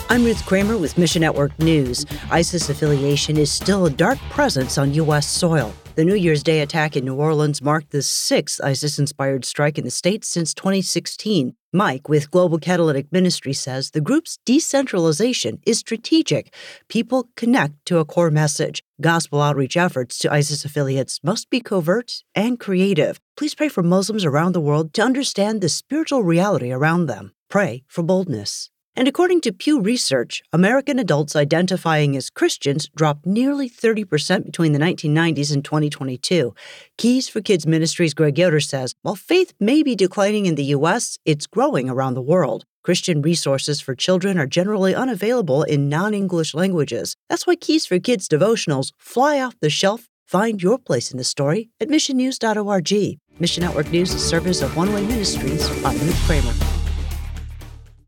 I'm Ruth Kramer with Mission Network News. ISIS affiliation is still a dark presence on U.S. soil. The New Year's Day attack in New Orleans marked the sixth ISIS-inspired strike in the state since 2016. Mike with Global Catalytic Ministry says the group's decentralization is strategic. People connect to a core message. Gospel outreach efforts to ISIS affiliates must be covert and creative. Please pray for Muslims around the world to understand the spiritual reality around them. Pray for boldness. And according to Pew Research, American adults identifying as Christians dropped nearly 30% between the 1990s and 2022. Keys for Kids Ministries' Greg Yoder says, while faith may be declining in the U.S., it's growing around the world. Christian resources for children are generally unavailable in non-English languages. That's why Keys for Kids devotionals fly off the shelf. Find your place in the story at missionnews.org. Mission Network News is a service of One Way Ministries. I'm Ruth Kramer.